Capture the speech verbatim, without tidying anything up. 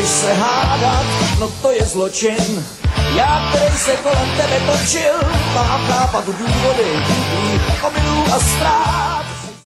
chceš se hádat, no to je zločin. Já, který se kolem tebe točil, mám chápat důvody tvých omylů a ztrát.